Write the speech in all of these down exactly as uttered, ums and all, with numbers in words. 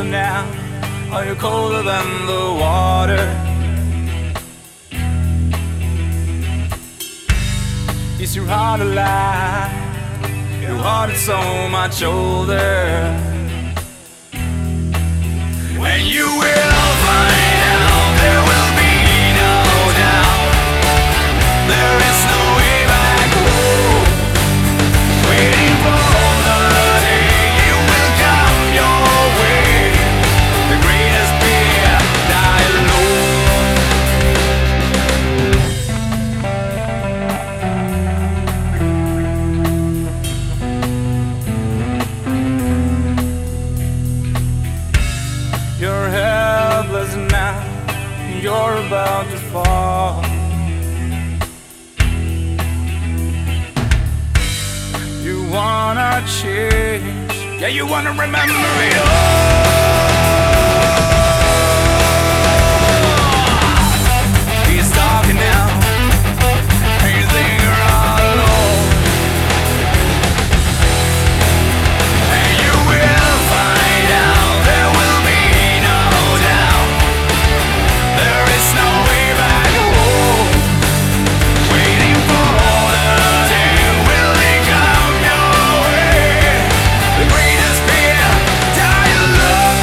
colder now? Are you colder than the water? Is your heart alive? Your heart is so much older. When you will find out, there will be no doubt. There is no way back home. Waiting for the day you will come your way. The greatest fear die alone. You're helpless now. You're about to fall. You wanna change, yeah, you wanna remember it all. He's talking now, and you think you're all alone. And you will find out, there will be no doubt. There is no way back home. Waiting for the day will it come your way. The greatest fear die alone.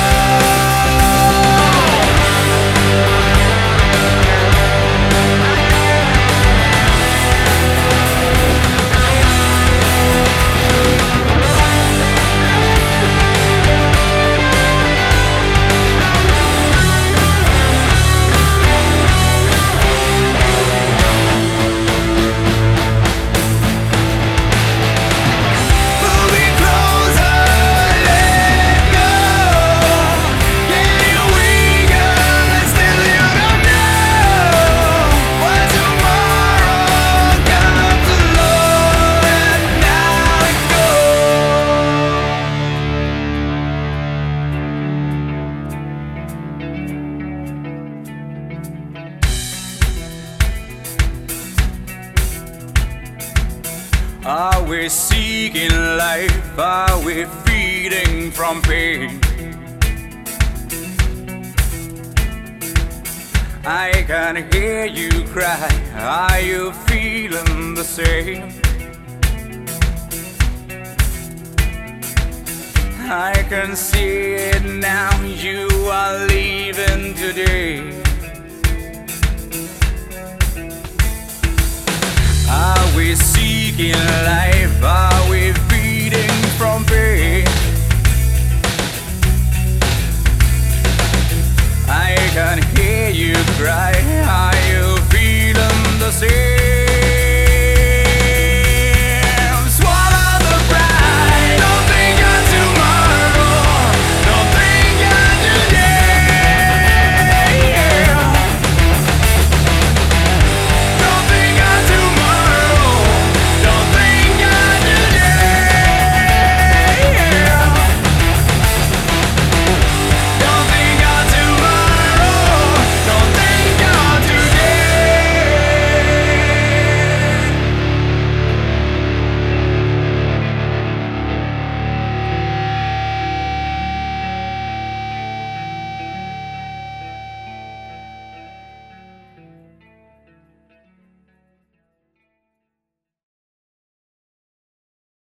Moving closer, let go. Getting weaker, and still you don't know what tomorrow comes alone. And now it goes. Are we seeking life? Are we feeding from pain? I can hear you cry. Are you feeling the same? I can see it now. You are leaving today. Are we seeking life? Are we feeding from pain? I can hear you cry. Are you feeling the same?